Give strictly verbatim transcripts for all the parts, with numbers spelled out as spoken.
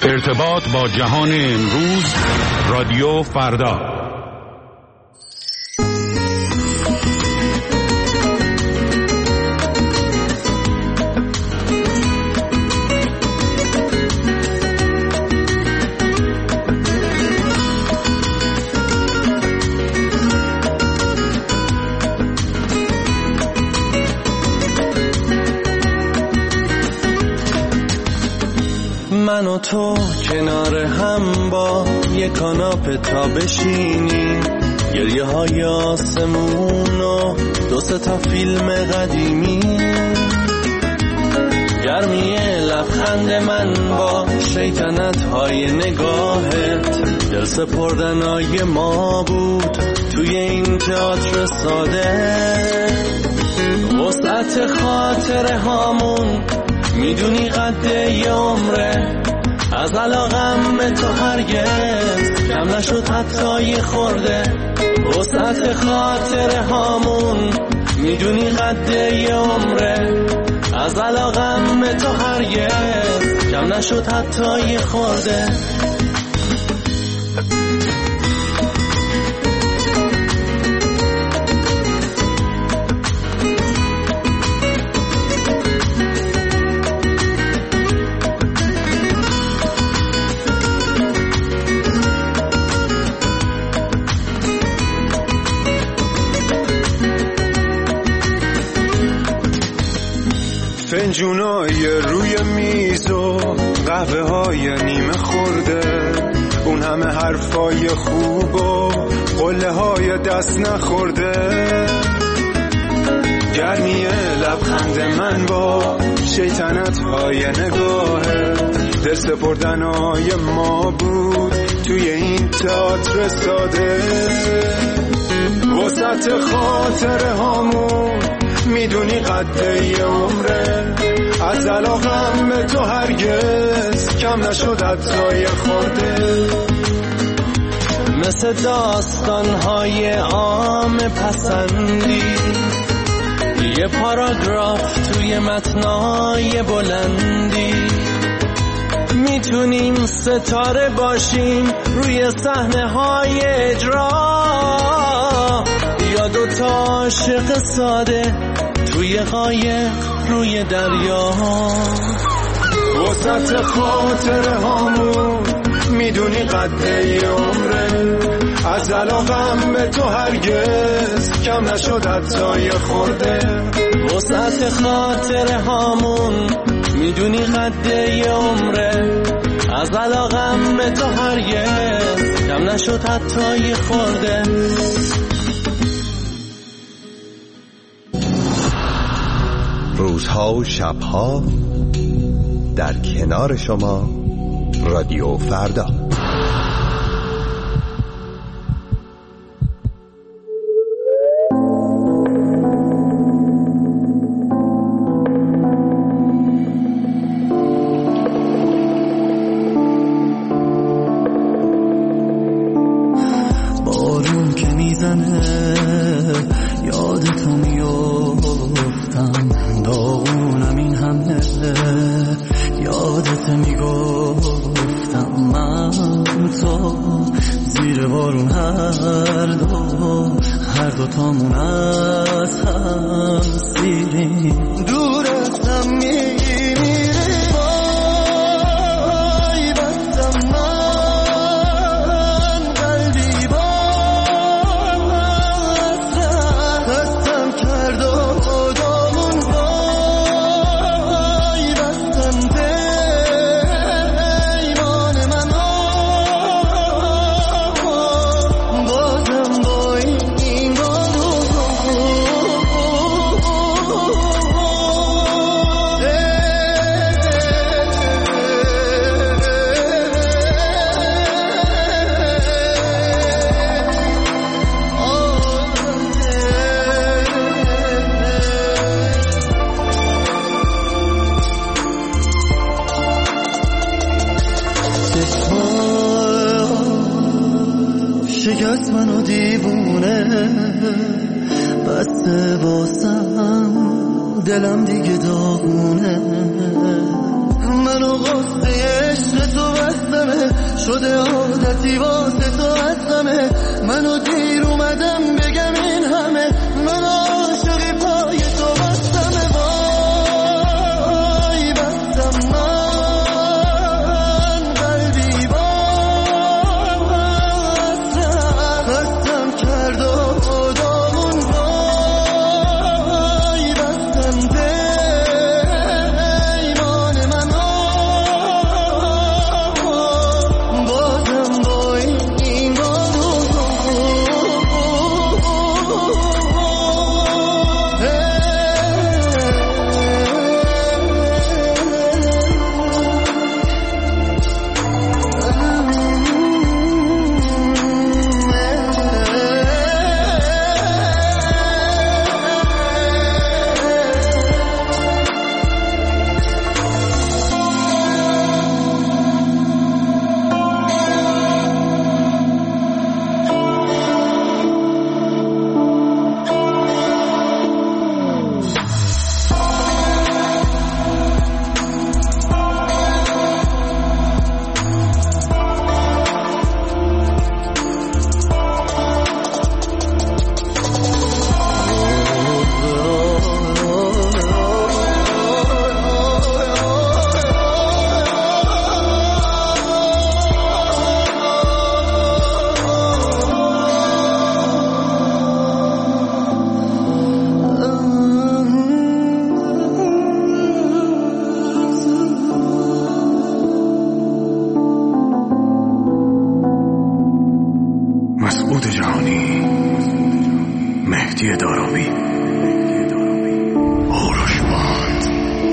ارتباط با جهان امروز، رادیو فردا. من و تو کنار هم با یک کاناپه تا بشینیم، گریه های آسمون و دو سه تا فیلم قدیمی، گرمی لبخند من با شیطنت های نگاهت، دل سپردنای ما بود توی این تئاتر ساده، وسعت خاطره هامون میدونی قد یه عمره، از علاقم به تو هرگز کم نشد حتی یه خورده، وسعت خاطره هامون میدونی قد یه عمره، از علاقم به تو هرگز کم نشد حتی یه خورده. فنجونای روی میز و قهوه های نیمه خورده، اون همه حرفای خوب و قله های دست نخورده، گرمی لبخند من با شیطنت های نگاهه، دل سپردنای ما بود توی این تئاتر ساده، وسط خاطره هامون میدونی قد یه عمره، از علاقم به تو هرگز کم نشد حتی یه خورده، مثل داستانهای عام پسندی، یه پاراگراف توی متنای بلندی، میتونیم ستاره باشیم روی صحنه های اجرا، یا دوتا عاشق ساده توی قایق روی دریا، وسط خاطره هامون میدونی قد یه عمره، از علاقم به تو هرگز کم نشد حتی یه خورده، وسط خاطره هامون میدونی قد یه عمره، از علاقم به تو هرگز کم نشد حتی یه خورده. روزها و شبها در کنار شما، رادیو فردا. بارون که میزنه یادتو میافتم، داغونم این همه یادت میگفتم، من تو زیر بارون هر دو هر دو تامون از هم سیریم، دور از هم میمیریم، وای بستم من قلبی باز هستم کرد و دامون، وای بستم پیمان من بازم با این شکست منو دیوونه بسته واسم، دلم دیگه داغونه، من منو غصه عشق تو بستمه شده عادتی واسه تو هستمه منو دیر اومدم بگم این همه من عاشقی پای تو بستمه وای بستم من قلبی بستم بستم کرد و خدامون وای بستم پیمان من بازم با این ایمان مسعود جهانی، مهدی دارابی، آرشباد.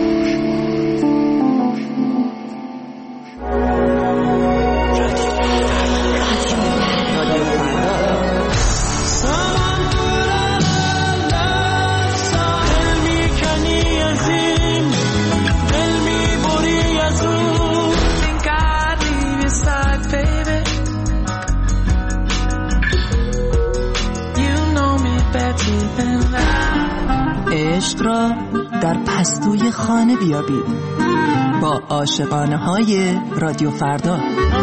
عشق را در پستوی خانه بیابید با عاشقانه های رادیو فردا.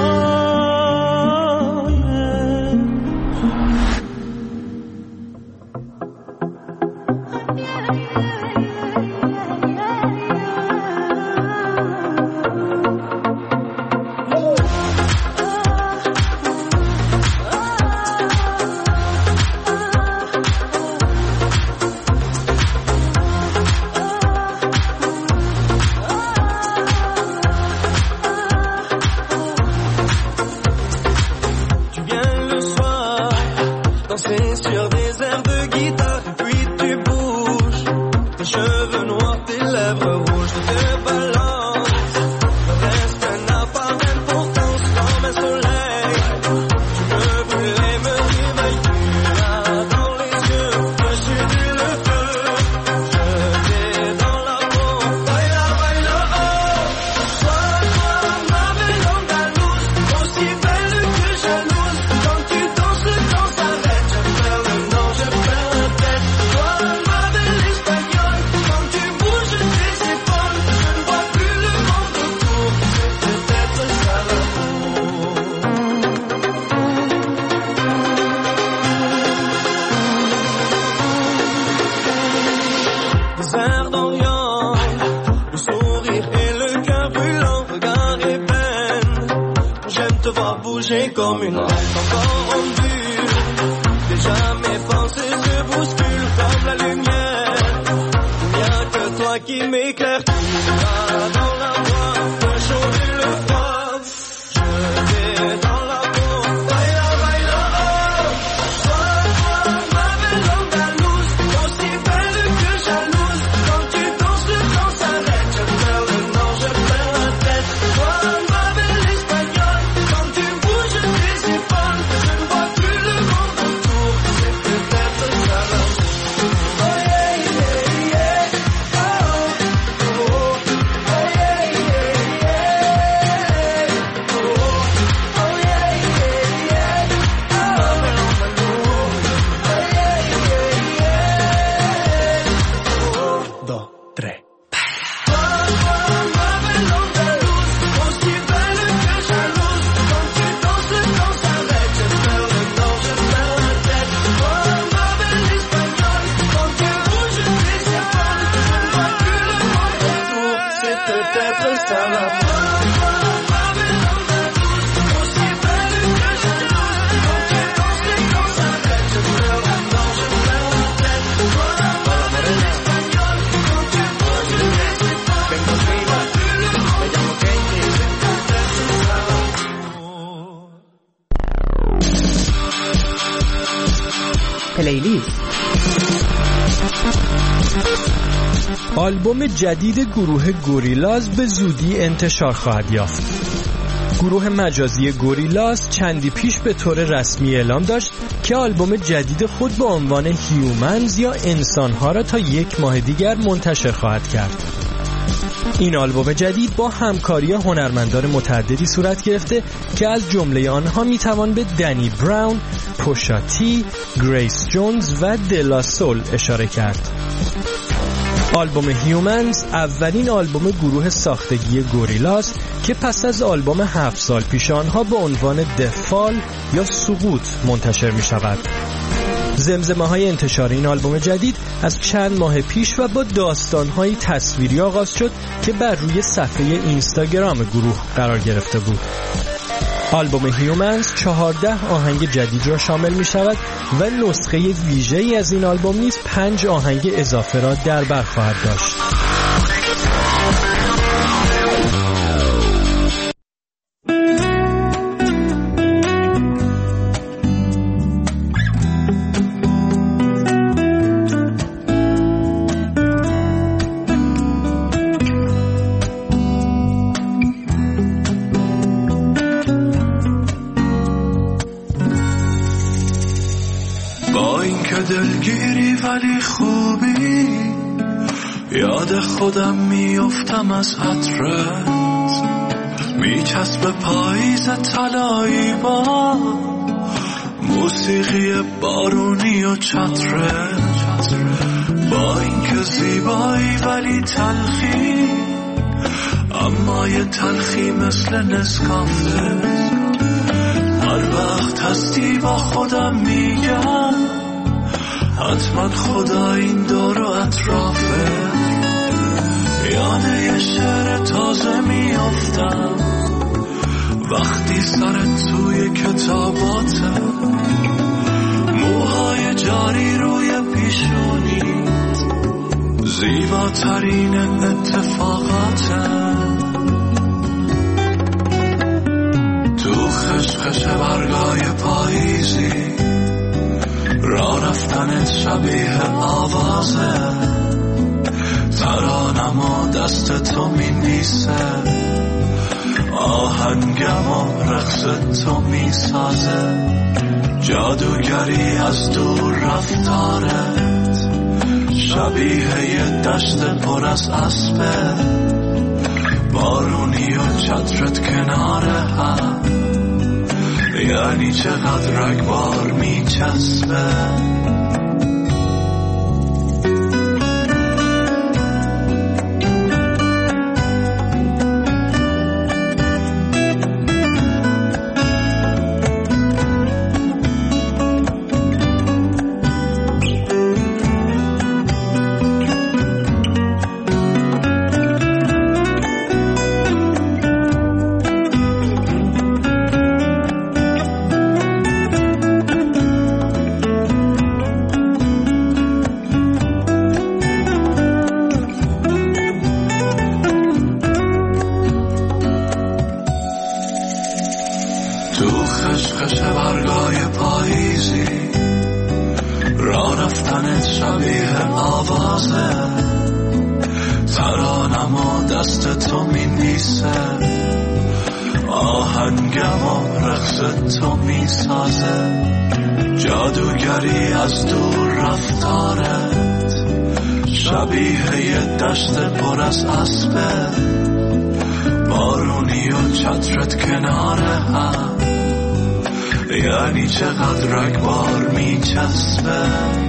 Comme une reine encore en vue. Déjà mes pensées se bousculent comme la lumière. Il n'y a que toi qui m'éclaire. Tu vas dans la voie, le chaud et le froid. Je vais dans la peau. Baila, baila, oh. Toi, toi, ma belle andalouse, aussi belle que jalouse. Quand tu danses, le temps s'arrête. Je perds le nord, je perds la tête. Toi, ma belle espagnole, quand tu bouges tes épaules, je ne vois plus le monde autour. C'est peut-être ça l'amour. Oh yeah, yeah, yeah. Oh, oh, oh. پلیلیست. آلبوم جدید گروه گوریلاز به زودی انتشار خواهد یافت. گروه مجازی گوریلاز چندی پیش به طور رسمی اعلام داشت که آلبوم جدید خود با عنوان هیومنز یا انسانها را تا یک ماه دیگر منتشر خواهد کرد. این آلبوم جدید با همکاری هنرمندان متعددی صورت گرفته که از جمله آنها میتوان به دنی براون، پوشا تی، گریس جونز و دلا سول اشاره کرد. آلبوم هیومنز اولین آلبوم گروه ساختگی گوریلاز که پس از آلبوم هفت سال پیش آنها با عنوان دفال یا سقوط منتشر می شود. زمزمه های انتشار این آلبوم جدید از چند ماه پیش و با داستان‌های تصویری آغاز شد که بر روی صفحه اینستاگرام گروه قرار گرفته بود. آلبوم هیومنز چهارده آهنگ جدید را شامل می شود و نسخه ویژه‌ای از این آلبوم نیز پنج آهنگ اضافه را در بر خواهد داشت. دلگیری ولی خوبی، یاد خودم میافتم از عطرت، میچسب پاییز طلایی با موسیقی بارونی و چترت. با اینکه زیبایی ولی تلخی، اما یه تلخی مثل نسکافه. هر وقت هستی با خودم میگم حتما خدا این دور و اطرافه. یاد یه شعر تازه میافتم وقتی سرت توی کتاباته، موهای جاری روی پیشونیت، زیباترین اتفاقاته. تو خشخش برگای پاییزی، راه رفتنت شبیه آوازه، ترانم و دست تو می نیسه، آهنگم و رقص تو می سازه. جادوگری از دور رفتارت، شبیه یه دشت پر از اسبه، بارونی و چترت کنار هم، یعنی چقدر رگبار می چسبه. جادوگری از دور رفتارت، شبیه یه دشت پر از اسبه، بارونی و چترت کنار هم، یعنی چقدر رگبار می چسبه.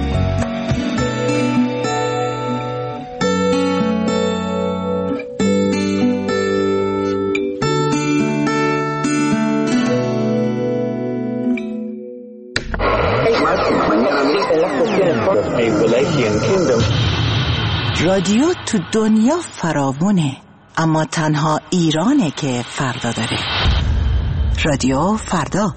رادیو تو دنیا فراوونه، اما تنها ایرانه که فردا داره. رادیو فردا.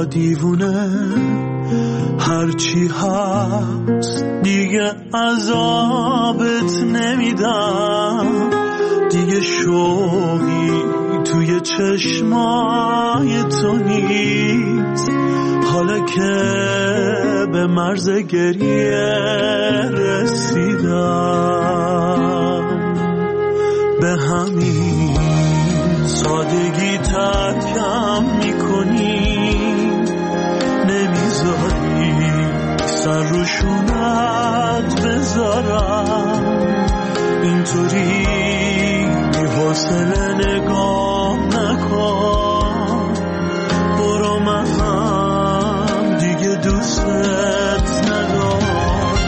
یا دیوونه هرچی هست دیگه عذابت نمیدم، دیگه شوقی توی چشمای تو نیست، حالا که به مرز گریه رسیدم، به همین سادگی ترکم میکنی، نمیذاری سر روشونت بذارم، اینطوری بی حوصله نگاه نکن، برو من هم دیگه دوستت ندارم.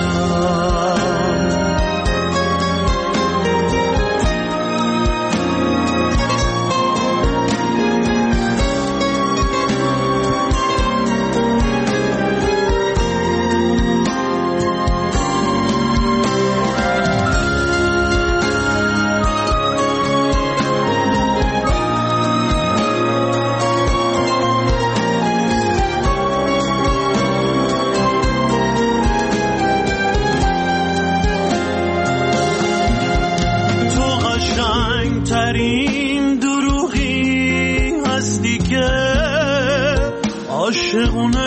عاشقونه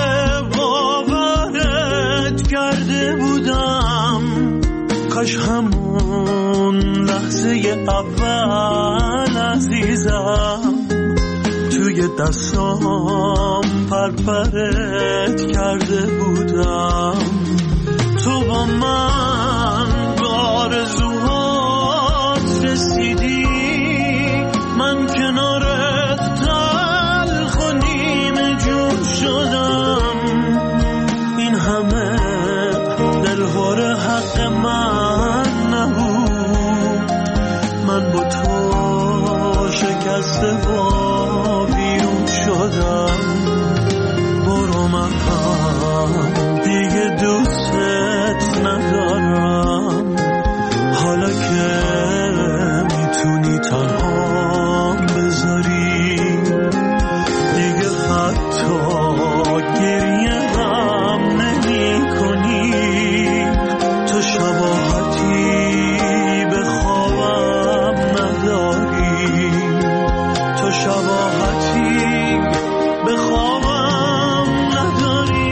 باورت کرده بودم، کاش همون لحظه اول عزیزم توی دستام پرپرت کرده بودم، تو با من به آرزوهات رسیدی، من کنارت تلخ و نیمه جون شدم، این همه دلهور حق من نبود، من با تو شکسته با بیرون شدم، برو من هم دیگه دوستت ندارم، حالا که میتونی تنها بذاری، دیگه حتی گریه غم نمی کنی، تو شباهتی به خوابم نداری، تو شباهتی به خوابم نداری.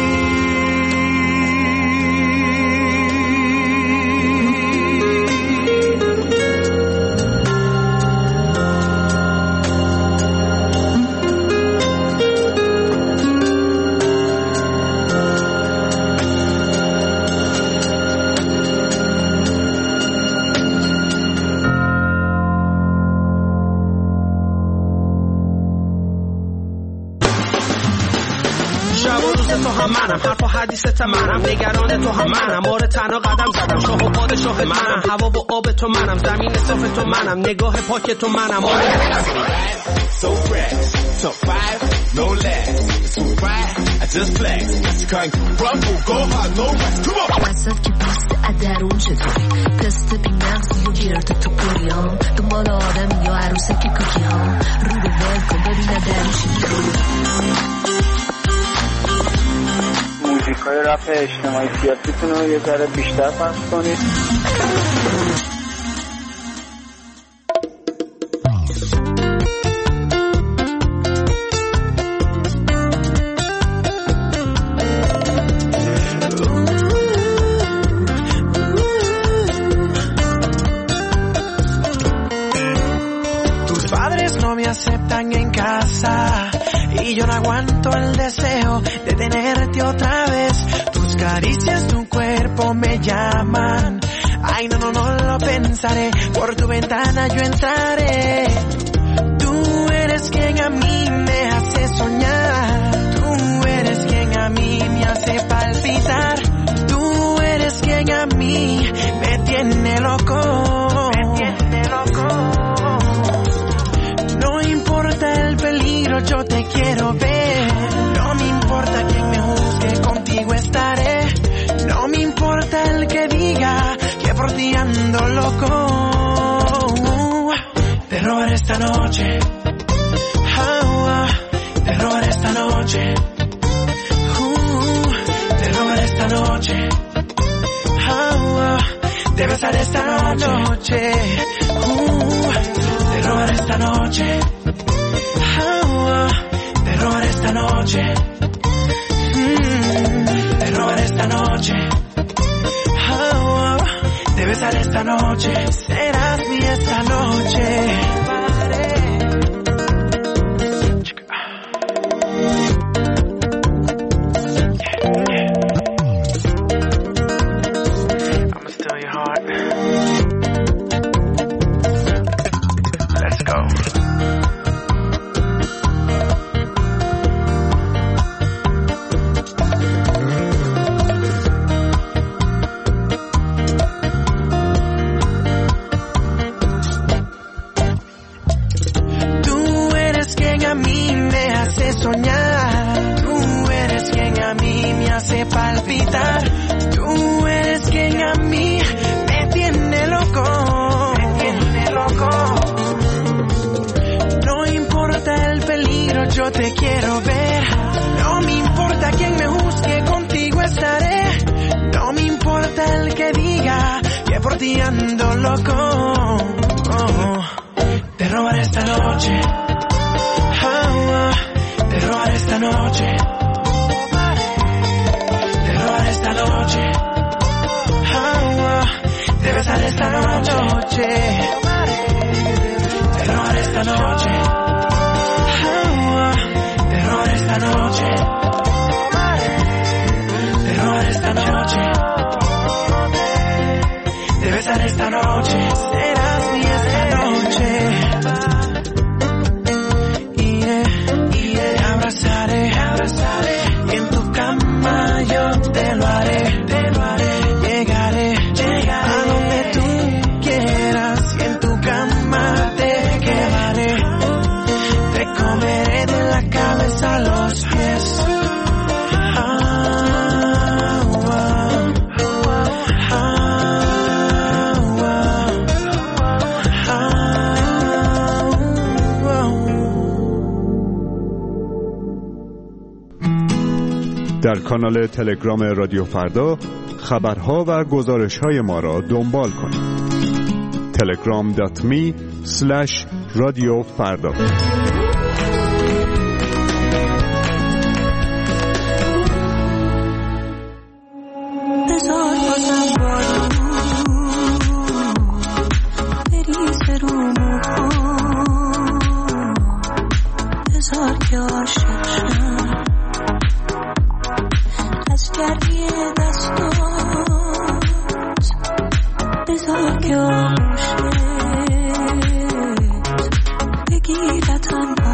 منم حرف و حدیثت منم، نگران تو هم منم، بار تنها قدم زدم، شاه و پادشاه منم، هوا و آب تو منم، زمین صاف تو منم، نگاه پاک تو منم. So fresh, top five, no less. It's too bright, I just flex. You can't rumble, go hard, no rest. Come on. وسط که بیست ادرون چطوری تست بی مغزی و گیرت تو کوریام، دنبال آدم یا عروسه که کوکی ها، رو به ول کن ببینه دروشی موزیکای رپ اجتماعی سیاسیتون رو یه ذره بیشتر پخش کنید. Aceptan en casa y yo no aguanto el deseo de tenerte otra vez. Tus caricias, tu cuerpo me llaman. Ay, no, no, no lo pensaré. Por tu ventana yo entraré. Tú eres quien a mí me hace soñar. Tú eres quien a mí me hace palpitar. Tú eres quien a mí me tiene loco. Me tiene loco. No importa el peligro, yo te quiero ver. No me importa quien me juzgue, contigo estaré. No me importa el que diga que por ti ando loco. Terror esta noche, oh, oh. Terror esta noche. besar esta noche, uh, de robar esta noche, uh, de robar esta noche, mm, de robar esta noche, uh, de besar esta noche, serás mi esta noche. Yo te quiero ver, no me importa quién me juzgue, contigo estaré. No me importa el que diga que por ti ando loco. Oh, te robaré esta noche, oh, te robaré esta noche, te robaré esta noche, oh, te besaré esta noche, te robaré esta noche. Esta noche, de robar esta noche, de besar esta noche, serás mi esta noche. Iré, iré, te abrazaré, te abrazaré, y en tu cama yo te lo haré, te lo haré. Llegaré, llegaré a donde tú quieras, y en tu cama te quedaré. Te comeré de la cabeza a los pies. Ah, wow. Ah, wow. Ah, wow. در کانال تلگرام رادیو فردا خبرها و گزارش‌های ما را دنبال کنید. تلگرام دات می اسلش رادیو فردا. بگیرتم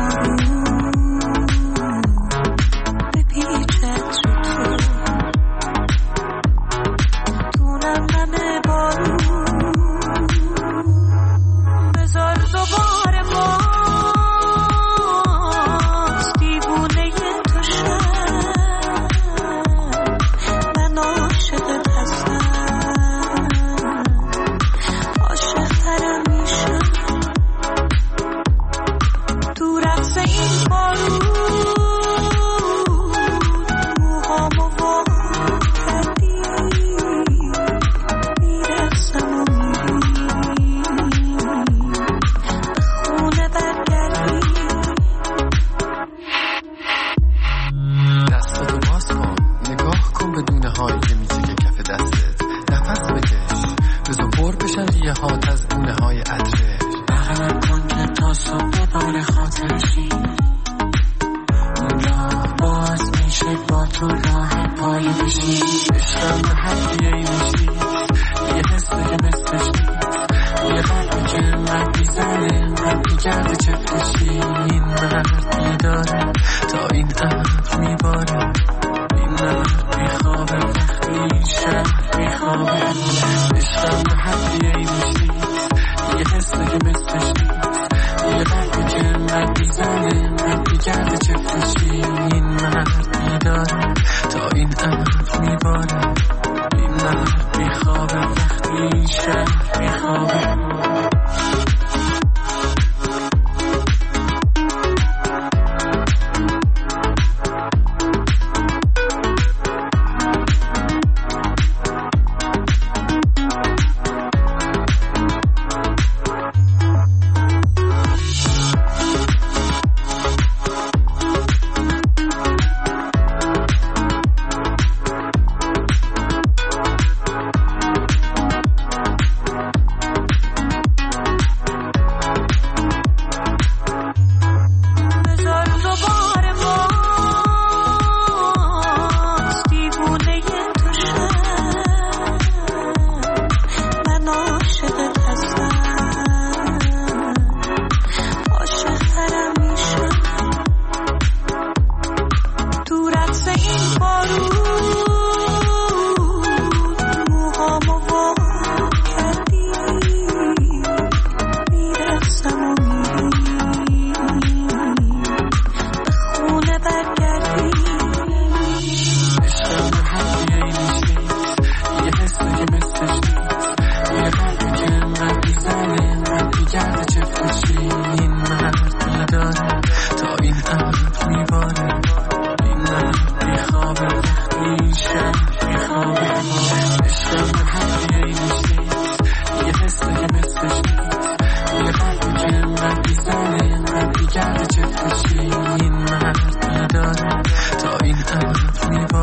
این مرد نداره تا این امر میباره